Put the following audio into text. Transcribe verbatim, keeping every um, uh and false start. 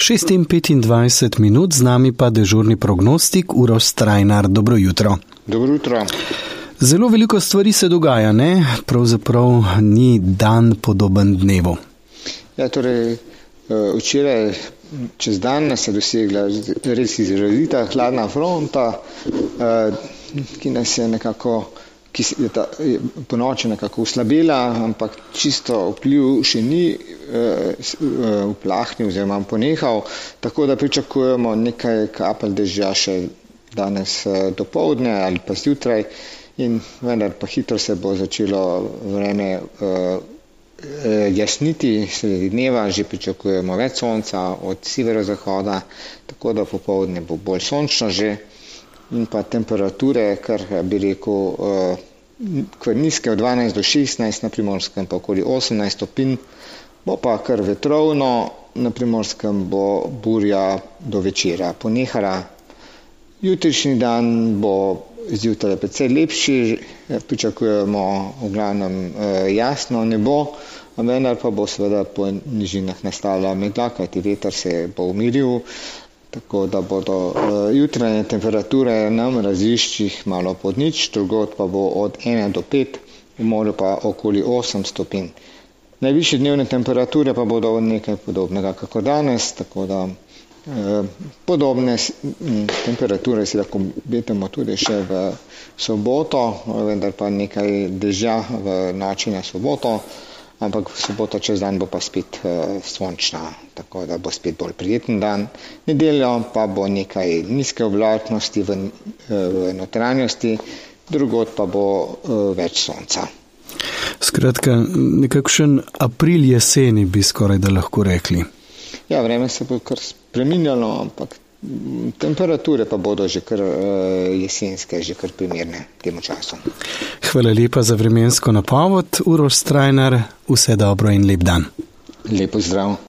šest in petindvajset minut, z nami pa dežurni prognostik Uroš Strajnar. Dobro jutro. Dobro jutro. Zelo veliko stvari se dogaja, ne? Pravzaprav ni dan podoben dnevu. Ja, torej, včeraj čez dan nas je dosegla res izrazita hladna fronta, ki nas je nekako, ki je ta, po noči nekako uslabila, ampak čisto vpliv še ni uplahnil oziroma ponehal, tako da pričakujemo nekaj kapelj dežja še danes dopoldne ali pa zjutraj, in vendar pa hitro se bo začelo vreme jasniti, sredi dneva že pričakujemo več sonca od severozahoda, tako da popoldne bo bolj sončno že, in pa temperature, kar bi rekel, kar nizke od dvanajst do šestnajst, na Primorskem pa okoli osemnajst stopinj, bo pa kar vetrovno, na Primorskem bo burja do večera ponehala. Jutrišnji dan bo zjutraj precej lepši, pričakujemo v glavnem jasno nebo, vendar pa bo seveda po nižinah nastala megla, kajti veter se bo umiril, tako da bodo jutranje temperature na mraziščih malo pod nič, drugod pa bo od ena do pet, v morju pa okoli osem stopinj. Najvišje dnevne temperature pa bodo nekaj podobnega kako danes, tako da podobne temperature si lahko obetamo tudi še v soboto, vendar pa nekaj dežja v noči na soboto, ampak v soboto čez dan bo pa spet sončna, tako da bo spet bolj prijeten dan. Nedeljo pa bo nekaj nizke oblačnosti v, v notranjosti, drugod pa bo več sonca. Skratka, nekakšen april jeseni bi skoraj da lahko rekli. Ja, vreme se bo kar spreminjalo, ampak temperature pa bodo že kar jesenske, že kar primerne temu času. Hvala lepa za vremensko napoved, Uroš Strajnar, vse dobro in lep dan. Lep pozdrav.